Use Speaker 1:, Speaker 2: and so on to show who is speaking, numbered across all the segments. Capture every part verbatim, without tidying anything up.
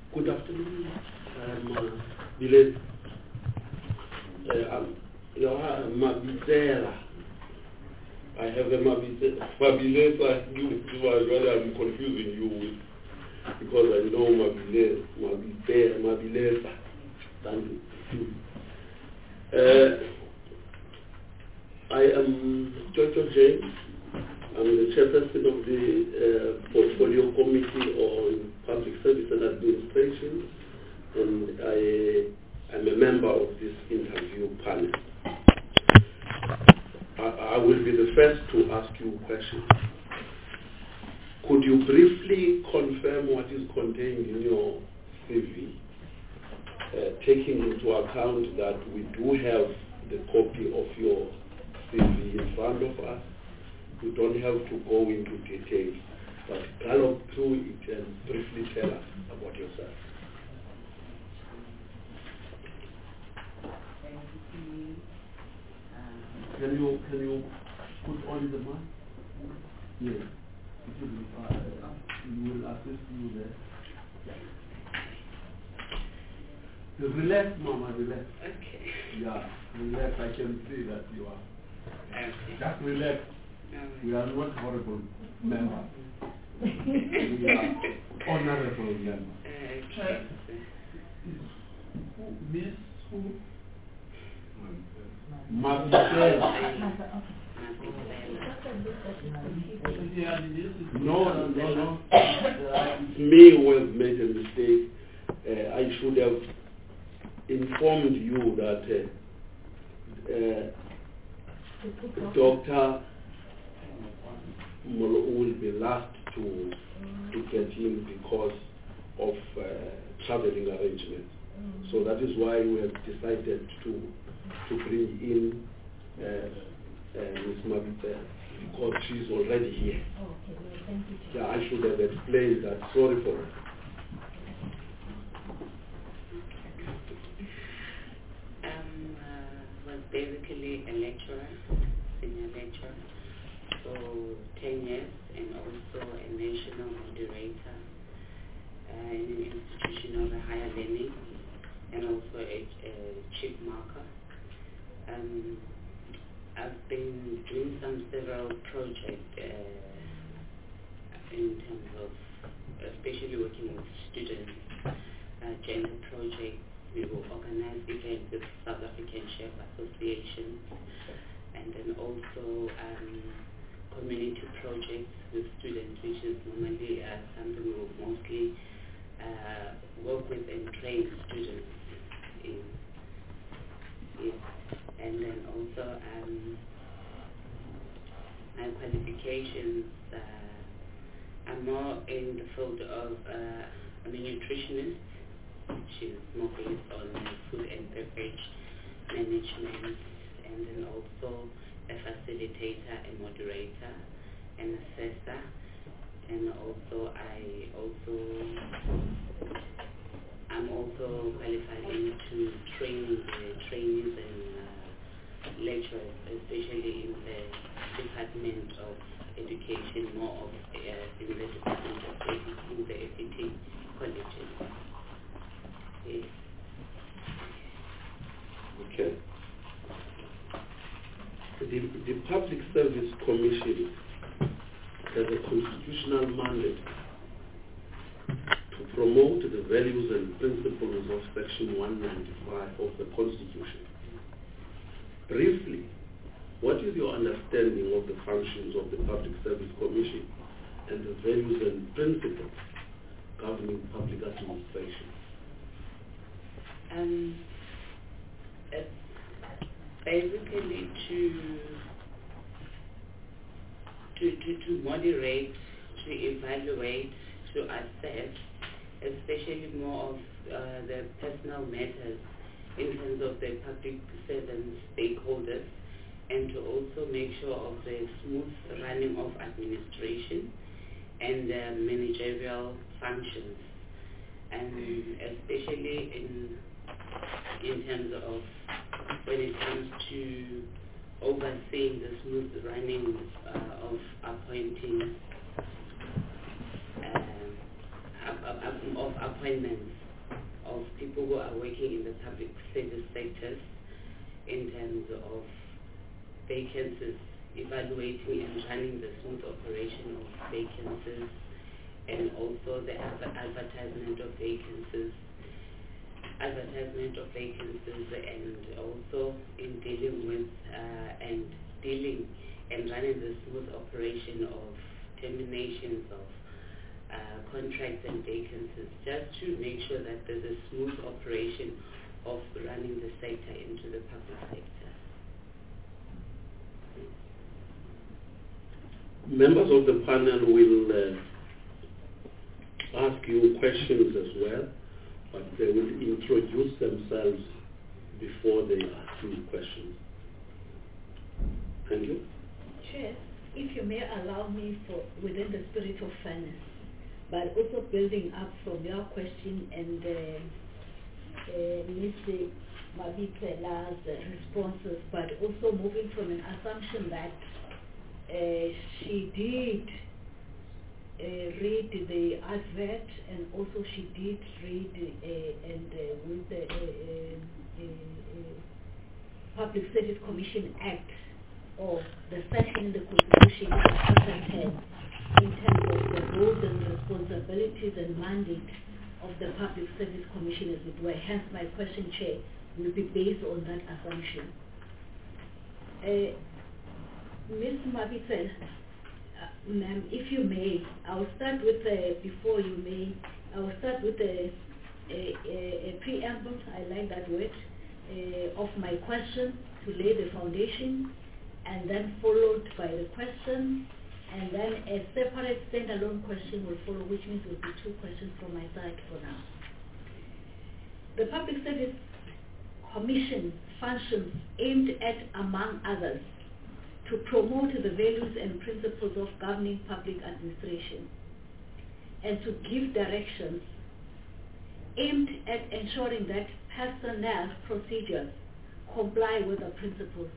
Speaker 1: Good afternoon. I'm uh, Bilet. Uh, I'm, you know, I'm Mabitera. I have a Mabitera. Mabileta. You, you are rather I'm confusing you with because I know Mabileta, Mabitera, Mabileta. Thank you. Uh, I am Jojo James. I'm the chairperson of the uh, Portfolio Committee on Public Service and Administration, and I am a member of this interview panel. I, I will be the first to ask you questions. Could you briefly confirm what is contained in your C V, uh, taking into account that we do have the copy of your C V in front of us? You don't have to go into detail, but gallop through it and briefly tell us about yourself. Can you can you put on the mic? Yes. It will, uh, we will assist you there. Relax, Mama, relax. Okay. Yeah, relax. I can see that you are. Okay. Just relax. We are not horrible members. We are honorable members. Okay. Miss who? Mabitela. No, no, no. It's me who has made a mistake. Uh, I should have informed you that uh, uh, Doctor will be last to to get in because of uh, traveling arrangements. Mm. So that is why we have decided to to bring in uh, uh, Miz Mabitela because she's already here. Oh, okay. Well, thank you. Yeah, I should have explained that. Sorry for that.
Speaker 2: Um, uh, was basically a lecturer, senior lecturer. For ten years, and also a national moderator uh, in an institution of higher learning, and also a, a chief marker. Um, I've been doing some several projects uh, in terms of, especially working with students, uh, gender projects. We will organize events with South African Chef Associations, and then also um, community projects with students, which is normally uh, something we will mostly uh, work with and train students in. Yes. And then also um, my qualifications, uh, I'm more in the field of, uh, I'm a nutritionist, which is more based on food and beverage management, and then also a facilitator, a moderator, an assessor, and also I also I'm also qualified into training the trainees and uh, lecturers, especially in the Department of Education, more of uh, in the Department of Education, in the F E T colleges. Yes.
Speaker 1: Okay. The, the Public Service Commission has a constitutional mandate to promote the values and principles of Section one ninety-five of the Constitution. Briefly, what is your understanding of the functions of the Public Service Commission and the values and principles governing public administration?
Speaker 2: Um, it's basically to to to to moderate, to evaluate, to assess, especially more of uh, the personal matters in terms of the public servant stakeholders, and to also make sure of the smooth running of administration and uh, managerial functions, and especially in in terms of when it comes to overseeing the smooth running uh, of appointing uh, of appointments of people who are working in the public service sectors in terms of vacancies, evaluating and running the smooth operation of vacancies, and also the adver- advertisement of vacancies, advertisement of vacancies, and also in dealing with uh, and dealing and running the smooth operation of terminations of uh, contracts and vacancies, just to make sure that there's a smooth operation of running the sector into the public sector.
Speaker 1: Members of the panel will uh, ask you questions as well, but they will introduce themselves before they ask you questions. Thank you.
Speaker 3: Chair, if you may allow me, for within the spirit of fairness, but also building up from your question and uh, uh, Mister Mabitsela's uh, responses, but also moving from an assumption that uh, she did uh, read the advert, and also she did read uh, and uh, with the uh, uh, uh, uh, Public Service Commission Act, or the section in the Constitution, Chapter ten, in terms of the roles and responsibilities and mandate of the Public Service Commission, as it were. Hence, my question, Chair, will be based on that assumption. Uh, Miz Mabitsela, uh, ma'am, if you may, I'll start with, uh, before you may, I'll start with a, a, a, a preamble, I like that word, uh, of my question to lay the foundation, and then followed by the question, and then a separate standalone question will follow, which means it will be two questions from my side for now. The Public Service Commission functions aimed at, among others, to promote the values and principles of governing public administration, and to give directions aimed at ensuring that personnel procedures comply with the principles.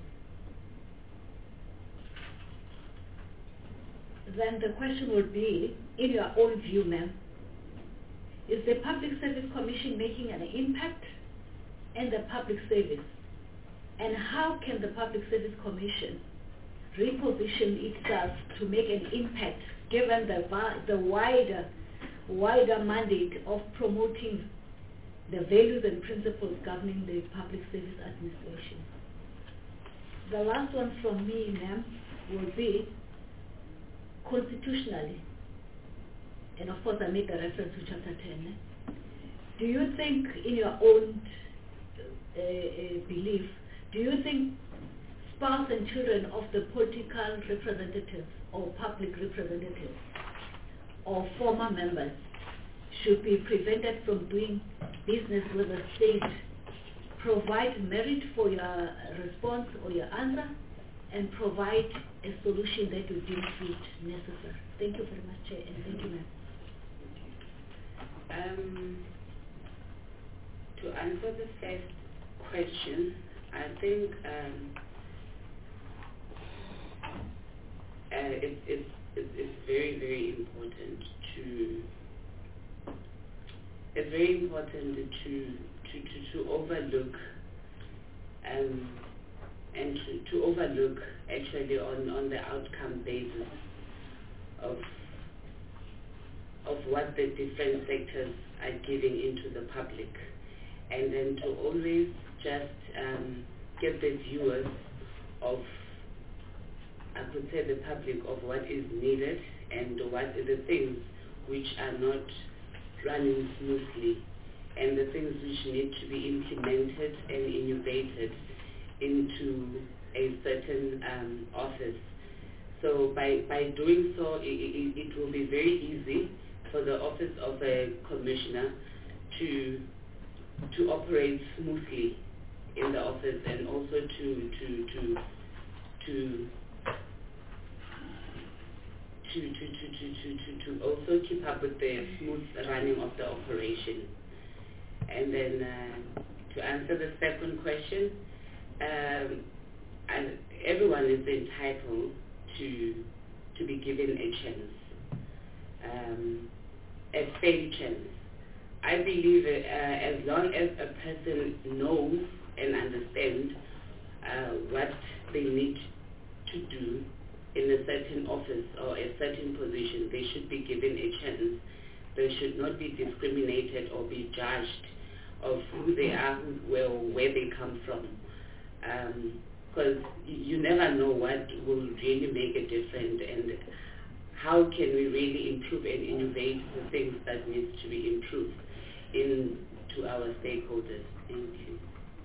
Speaker 3: Then the question would be, in your own view, ma'am, is the Public Service Commission making an impact in the public service? And how can the Public Service Commission reposition itself to make an impact, given the, the wider, wider mandate of promoting the values and principles governing the public service administration? The last one from me, ma'am, will be, constitutionally, and of course I make a reference to Chapter ten, do you think, in your own uh, uh, belief, do you think spouse and children of the political representatives or public representatives or former members should be prevented from doing business with the state? Provide merit for your response or your answer, and provide a solution that you deem fit necessary. Thank you very much, Chair, and thank you, ma'am.
Speaker 2: Um, to answer the first question, I think um, uh, it, it, it, it's very, very important to it's very important to to, to, to overlook um, and to, to overlook actually on, on the outcome basis of of what the different sectors are giving into the public, and then to always just um, get the viewers of, I could say, the public, of what is needed and what are the things which are not running smoothly, and the things which need to be implemented and innovated into a certain um, office. So by, by doing so, it, it, it will be very easy for the office of a commissioner to to operate smoothly in the office, and also to to to to to to to to, to, to also keep up with the smooth running of the operation. And then uh, to answer the second question, um, and everyone is entitled to to be given a chance, um, a fair chance I believe uh, as long as a person knows and understands uh, what they need to do in a certain office or a certain position, they should be given a chance. They should not be discriminated or be judged of who they are, who, where, where they come from. Because um, you never know what will really make a difference, and how can we really improve and innovate the things that needs to be improved in to our stakeholders. Thank you.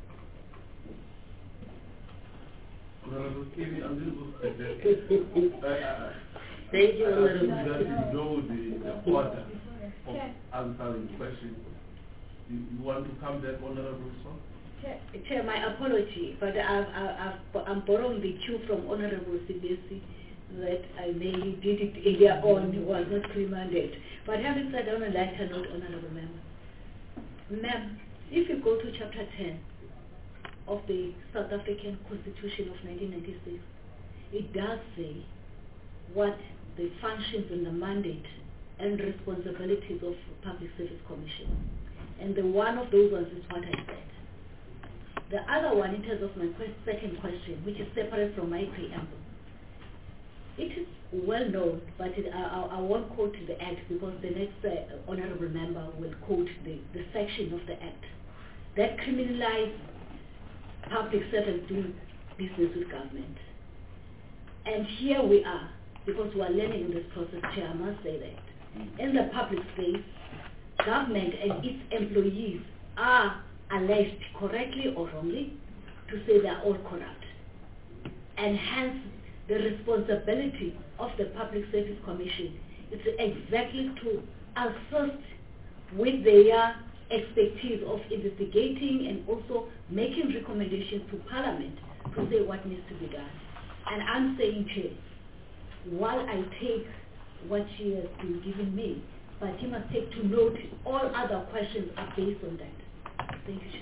Speaker 4: Honorable Kiri, I'm just going to uh,
Speaker 2: Thank you,
Speaker 4: I
Speaker 2: Honorable.
Speaker 4: that you know the, the order of answering questions. You, you want to come back, Honorable Song?
Speaker 3: Chair, Chair, my apology, but I've, I've, I've, I'm borrowing the cue from Honorable Sibisi that I mainly did it earlier on, was not remanded. But having said on a lighter note, Honorable Member, Ma'am, if you go to chapter ten of the South African Constitution of nineteen ninety-six, it does say what the functions and the mandate and responsibilities of Public Service Commission. And the one of those ones is what I said. The other one, in terms of my quest second question, which is separate from my preamble, it is well known, but it, I, I, I won't quote the Act because the next uh, honorable member will quote the, the section of the Act that criminalizes public servants doing business with government. And here we are, because we are learning in this process, Chair, I must say that. In the public space, government and its employees are alleged, correctly or wrongly, to say they are all corrupt. And hence, the responsibility of the Public Service Commission is exactly to assist with their expertise of investigating and also making recommendations to Parliament to say what needs to be done. And I'm saying, Chair, while I take what she has been giving me, but you must take to note all other questions are based on that. Thank you, Chair.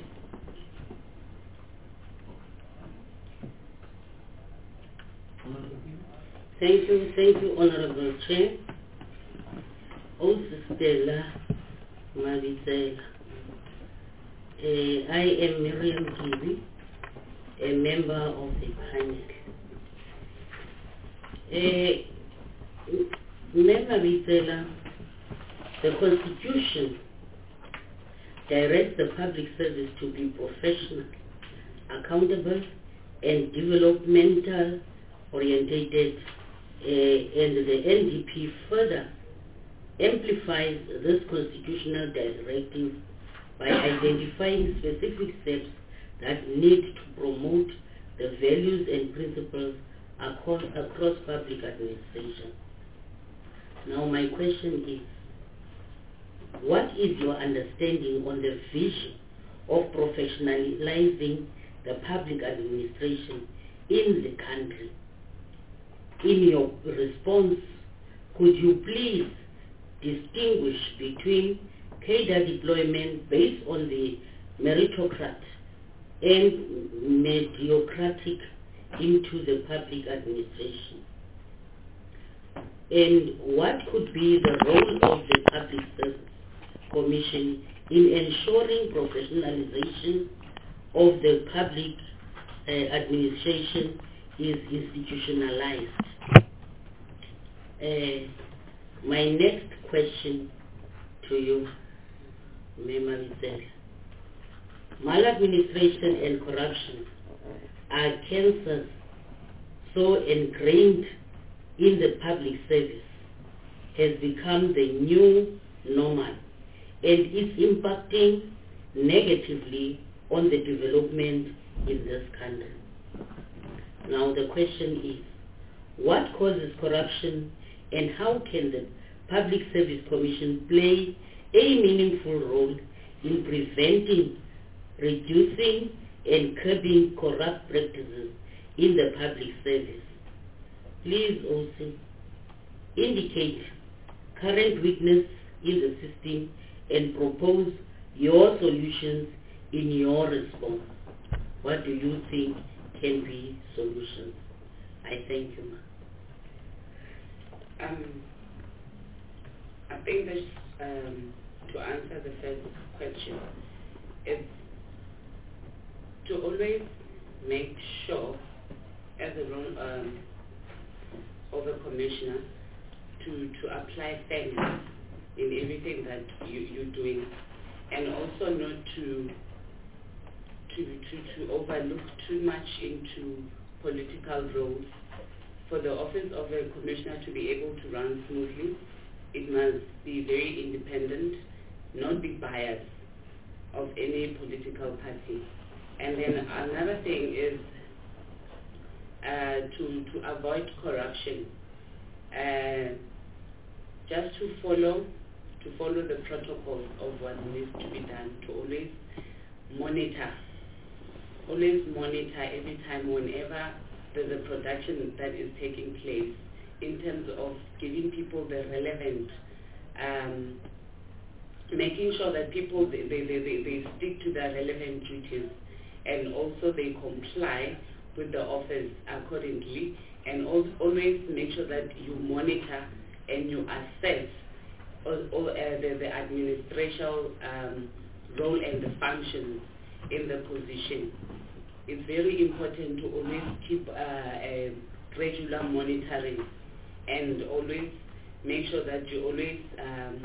Speaker 5: Thank you, thank you, Honorable Chair. Also, Stella Mabitsela. Uh, I am Miriam Kiwi, a member of the panel. Uh, Member Mabitsela, the Constitution directs the public service to be professional, accountable, and developmental orientated, uh, and the N D P further amplifies this constitutional directive by identifying specific steps that need to promote the values and principles across, across public administration. Now my question is, what is your understanding on the vision of professionalizing the public administration in the country? In your response, could you please distinguish between cadre deployment based on the meritocrat and mediocratic into the public administration? And what could be the role of the Public Service Commission in ensuring professionalization of the public uh, administration is institutionalized? Uh, my next question to you, Member Mabitsela. Maladministration and corruption are cancers so ingrained in the public service has become the new normal and is impacting negatively on the development in this country. Now the question is, what causes corruption and how can the Public Service Commission play a meaningful role in preventing, reducing and curbing corrupt practices in the public service? Please also indicate current weakness in the system and propose your solutions in your response. What do you think can be solutions? I thank you, ma'am.
Speaker 2: Um, I think this um, to answer the first question, it's to always make sure, as a role um, of a commissioner, to, to apply fairness in everything that you, you're doing, and also not to, to, to, to overlook too much into political roles. For the office of a commissioner to be able to run smoothly, it must be very independent, not be biased of any political party. And then another thing is uh, to, to avoid corruption. Uh, just to follow, to follow the protocols of what needs to be done, to always monitor, always monitor every time whenever there's a production that is taking place, in terms of giving people the relevant, um, making sure that people, they, they, they, they stick to their relevant duties, and also they comply with the office accordingly, and also always make sure that you monitor and you assess all, all, uh, the, the administrative um, role and the functions in the position. It's very important to always keep uh, a regular monitoring and always make sure that you always um,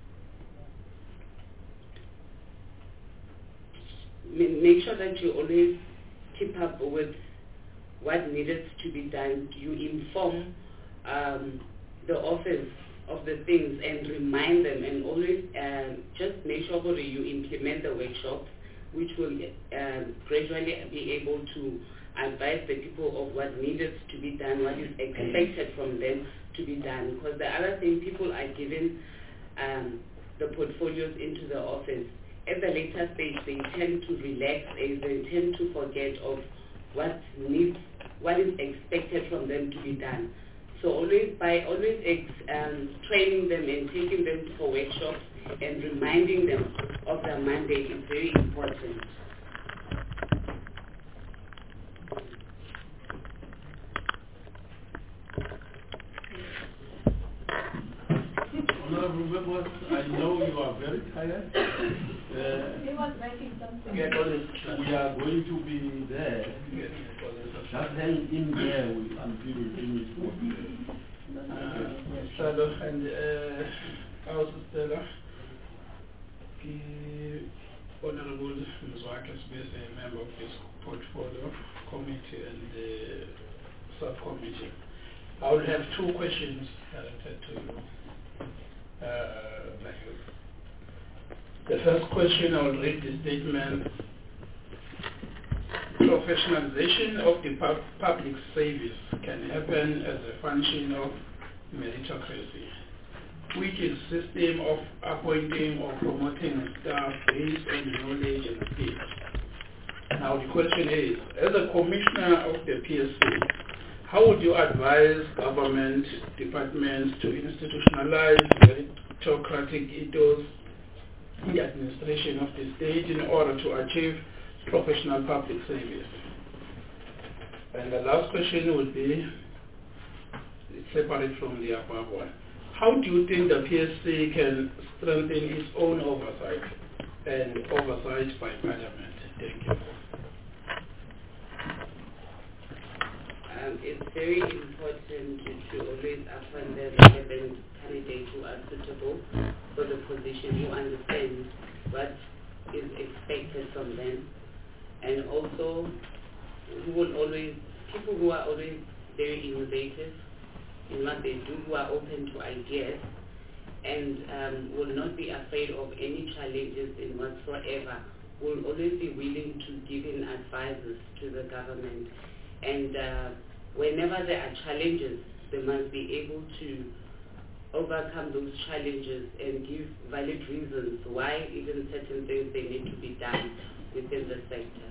Speaker 2: make sure that you always keep up with what needed to be done. You inform um, the office of the things and remind them, and always uh, just make sure that you implement the workshops, which will uh, gradually be able to advise the people of what needed to be done, what is expected from them to be done. Because the other thing, people are given um, the portfolios into the office. At the later stage, they tend to relax, they, they tend to forget of what needs, what is expected from them to be done. So always, by always ex, um, training them and taking them for workshops and reminding them of their mandate is very important.
Speaker 4: Honorable members, I know you are very tired. Uh,
Speaker 3: He was writing something.
Speaker 4: Get on it. We are going to be there. Just hang in there with, until we finish work.
Speaker 6: Uh, Salo and uh, also Stella, the Honorable Mzwakis is a member of this portfolio committee and the subcommittee. I will have two questions directed to you. Uh, the first question, I will read the statement. Professionalization of the pub public service can happen as a function of meritocracy, which is a system of appointing or promoting staff based on knowledge and skills. Now the question is, as a commissioner of the P S C, how would you advise government departments to institutionalize meritocratic ethos in the administration of the state in order to achieve professional public service? And the last question would be, separate from the above one, how do you think the P S C can strengthen its own oversight and oversight by Parliament? Thank you.
Speaker 2: Um, it's very important to, to always appoint the relevant candidates who are suitable for the position, who understand what is expected from them, and also who will always, people who are always very innovative in what they do, who are open to ideas, and um, will not be afraid of any challenges in whatsoever, will always be willing to give in advices to the government. And uh, whenever there are challenges, they must be able to overcome those challenges and give valid reasons why even certain things they need to be done within the sector.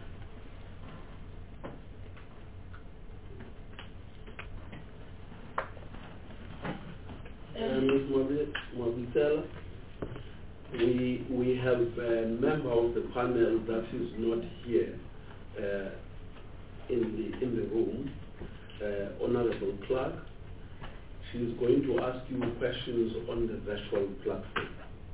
Speaker 1: Uh, Miz Mabitsela, we, we have a member of the panel that is not here uh, in, the, in the room, uh, Honorable Clark. She is going to ask you questions on the virtual platform.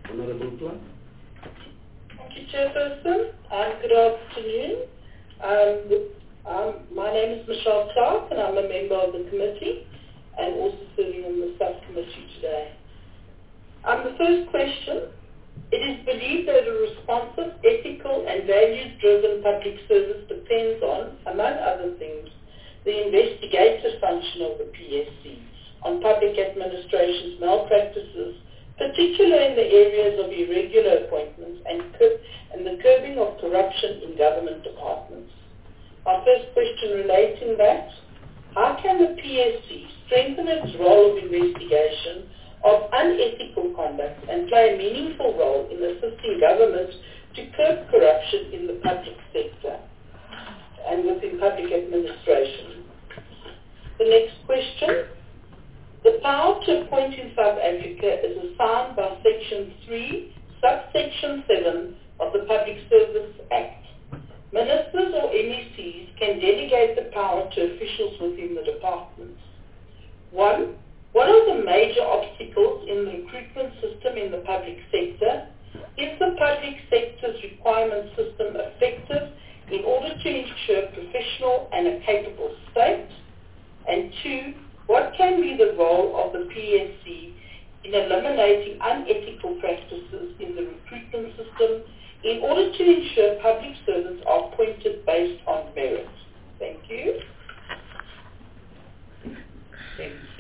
Speaker 1: Honorable Clark.
Speaker 7: Thank you, Chairperson, and good afternoon. Um, um, my name is Michelle Clark, and I'm a member of the committee and also serving on the subcommittee today. Um, the first question, it is believed that a responsive, ethical and values-driven public service depends on, among other things, the investigative function of the P S C on public administration's malpractices, particularly in the areas of irregular appointments and, cur- and the curbing of corruption in government departments. Our first question relating that, how can the P S C strengthen its role of investigation of unethical conduct and play a meaningful role in assisting government to curb corruption in the public sector and within public administration? The next question. The power to appoint in South Africa is assigned by Section three, Subsection seven of the Public Service Act. Ministers or M E Cs can delegate the power to officials within the departments. One, what are the major obstacles in the recruitment system in the public sector? Is the public sector's requirement system effective in order to ensure professional and a capable state? And two, what can be the role of the P S C in eliminating unethical practices in the recruitment system in order to ensure public servants are appointed based on merit? Thank you.
Speaker 2: Thank you.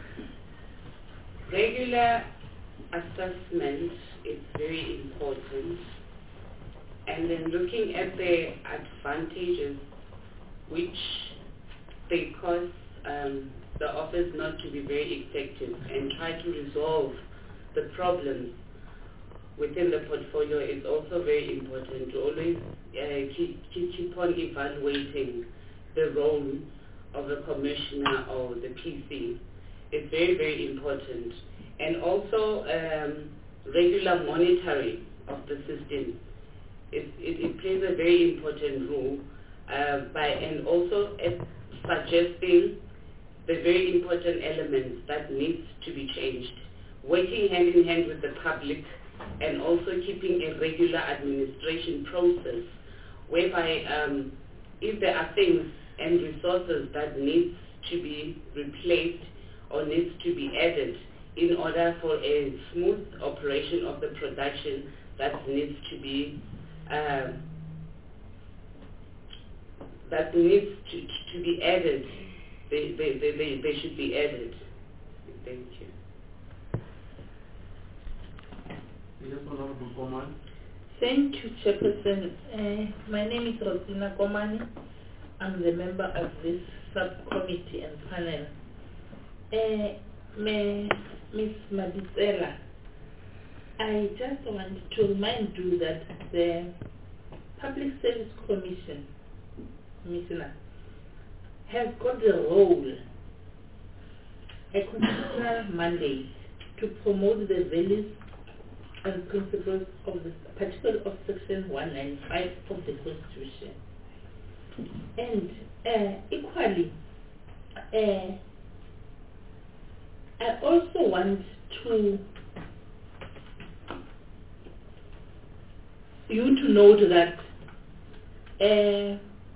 Speaker 2: Regular assessment is very important, and then looking at the advantages which they cause um, the office not to be very effective and try to resolve the problems within the portfolio is also very important. To always uh, keep, keep, keep on evaluating the role of the commissioner or the P C is very, very important. And also um, regular monitoring of the system. It, it, it plays a very important role uh, by and also uh, suggesting the very important elements that needs to be changed, working hand in hand with the public and also keeping a regular administration process whereby um, if there are things and resources that needs to be replaced or needs to be added in order for a smooth operation of the production that needs to be um, that needs to, to be added, they, they, they, they, they should be added. Thank you.
Speaker 4: Yes, Honorable Komani.
Speaker 8: Thank you, Chairperson. Uh, my name is Rosina Komani. I'm the member of this subcommittee and panel. Uh, Miz Madisela, I just want to remind you that the Public Service Commission, Commissioner, has got a role, a constitutional mandate to promote the values and principles of the particular of Section one ninety-five of the Constitution. And uh, equally, uh, I also want to you to note that uh,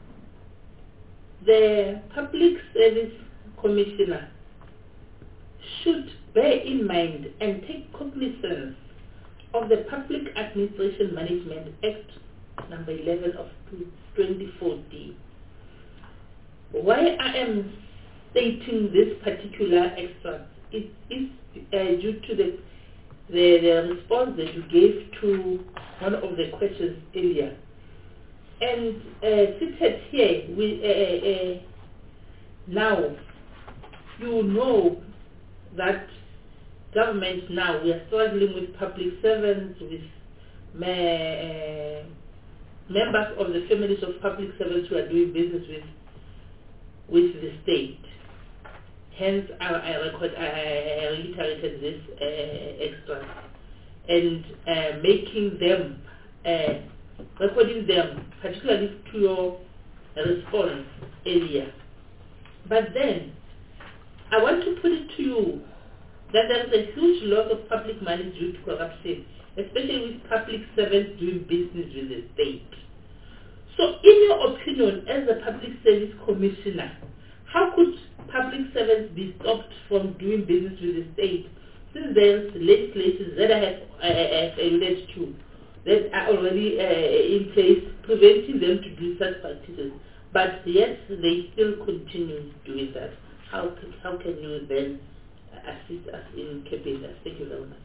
Speaker 8: the Public Service Commissioner should bear in mind and take cognizance of the Public Administration Management Act number eleven of twenty fourteen. Why I am stating this particular extract is, is uh, due to the, the the response that you gave to one of the questions earlier. And uh, seated here, we, uh, uh, now, you know that government now, we are struggling with public servants, with uh, members of the families of public servants who are doing business with with the state. Hence, I, I, record, I, I reiterated this uh, extra and uh, making them, uh, recording them, particularly to your response earlier. But then, I want to put it to you that there is a huge loss of public money due to corruption especially with public servants doing business with the state. So in your opinion, as a public service commissioner, how could public servants be stopped from doing business with the state, since there's legislation that I have, I have alluded to that are already uh, in place preventing them to do such practices, but yet they still continue doing that? How, c- how can you then assist us in keeping that? Thank you very much.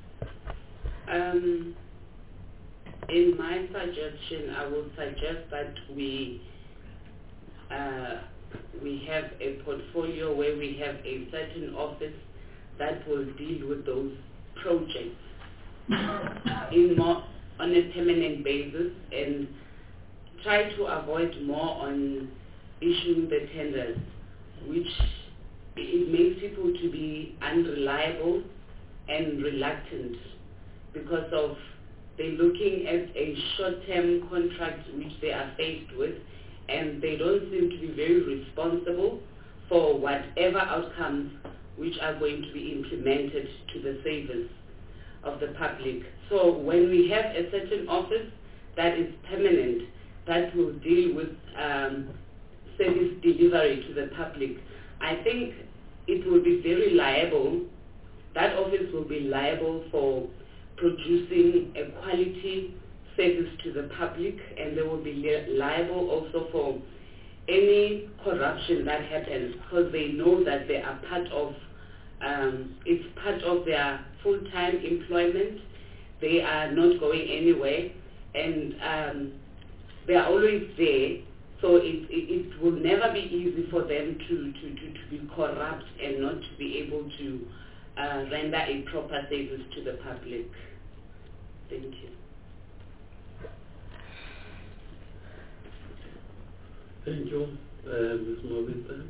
Speaker 2: Um, in my suggestion, I would suggest that we uh, we have a portfolio where we have a certain office that will deal with those projects in more on a permanent basis, and try to avoid more on issuing the tenders, which it makes people to be unreliable and reluctant because of they're looking at a short-term contract which they are faced with, and they don't seem to be very responsible for whatever outcomes which are going to be implemented to the service of the public. So when we have a certain office that is permanent, that will deal with um, service delivery to the public, I think it will be very liable, that office will be liable for producing a quality service to the public, and they will be li- liable also for any corruption that happens, because they know that they are part of, um, it's part of their full-time employment. They are not going anywhere, and um, they are always there, so it, it, it will never be easy for them to, to, to, to be corrupt and not to be able to uh, render a proper service to the public. Thank you.
Speaker 1: Thank you, uh, Miz Mobita.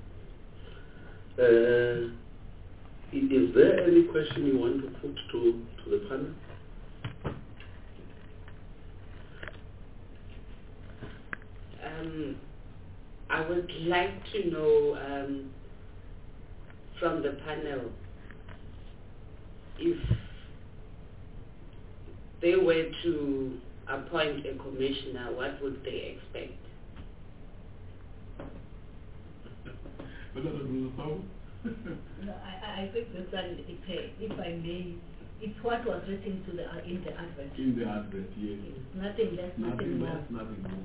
Speaker 1: Uh, i- is there any question you want to put to, to the panel?
Speaker 2: Um, I would like to know um, from the panel if they were to appoint a commissioner, what would they expect?
Speaker 3: No, I, I think this one, if, if I may, it's what was written to the, uh, in the advert.
Speaker 4: In the advert, yes.
Speaker 3: It's nothing less, nothing,
Speaker 4: Nothing
Speaker 3: more.
Speaker 4: less, nothing more.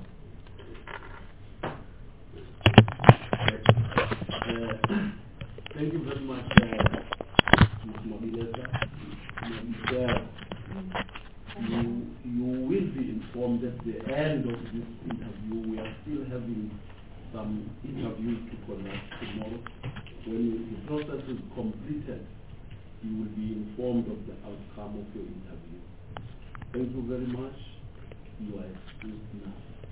Speaker 4: Uh, thank you very much, uh, Miz Mobileza. Uh, you, you will be informed at the end of this interview. We are still having some interviews to conduct tomorrow. When the process is completed, you will be informed of the outcome of your interview. Thank you very much. You are excused now.